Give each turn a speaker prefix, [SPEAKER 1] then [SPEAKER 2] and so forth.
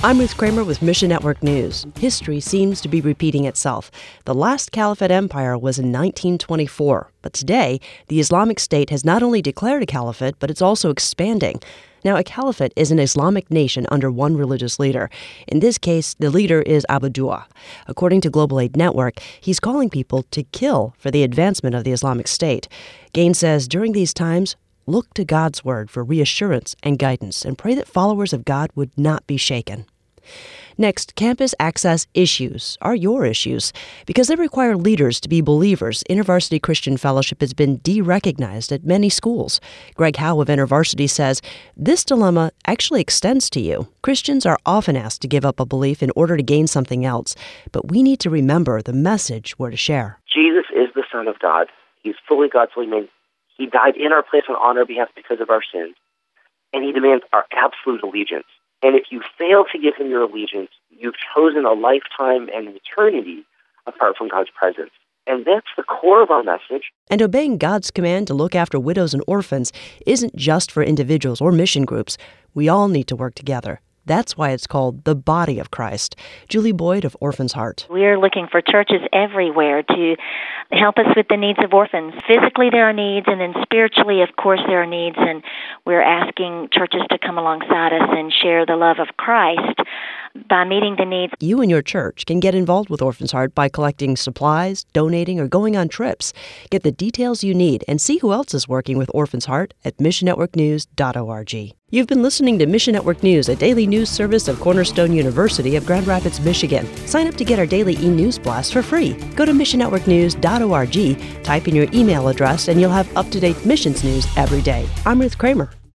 [SPEAKER 1] I'm Ruth Kramer with Mission Network News. History seems to be repeating itself. The last caliphate empire was in 1924, but today, the Islamic State has not only declared a caliphate, but it's also expanding. Now, a caliphate is an Islamic nation under one religious leader. In this case, the leader is Abu Dua. According to Global Aid Network, he's calling people to kill for the advancement of the Islamic State. Gaines says during these times, look to God's word for reassurance and guidance and pray that followers of God would not be shaken. Next, campus access issues are your issues. Because they require leaders to be believers, InterVarsity Christian Fellowship has been de-recognized at many schools. Greg Howe of InterVarsity says, this dilemma actually extends to you. Christians are often asked to give up a belief in order to gain something else, but we need to remember the message we're to share.
[SPEAKER 2] Jesus is the Son of God. He's fully God, fully man. He died in our place on our behalf because of our sins, and he demands our absolute allegiance. And if you fail to give him your allegiance, you've chosen a lifetime and an eternity apart from God's presence. And that's the core of our message.
[SPEAKER 1] And obeying God's command to look after widows and orphans isn't just for individuals or mission groups. We all need to work together. That's why it's called the Body of Christ. Julie Boyd of Orphans Heart.
[SPEAKER 3] We're looking for churches everywhere to help us with the needs of orphans. Physically, there are needs, and then spiritually, of course, there are needs. And we're asking churches to come alongside us and share the love of Christ by meeting the needs.
[SPEAKER 1] You and your church can get involved with Orphans Heart by collecting supplies, donating, or going on trips. Get the details you need and see who else is working with Orphans Heart at missionnetworknews.org. You've been listening to Mission Network News, a daily news service of Cornerstone University of Grand Rapids, Michigan. Sign up to get our daily e-news blast for free. Go to missionnetworknews.org, type in your email address, and you'll have up-to-date missions news every day. I'm Ruth Kramer.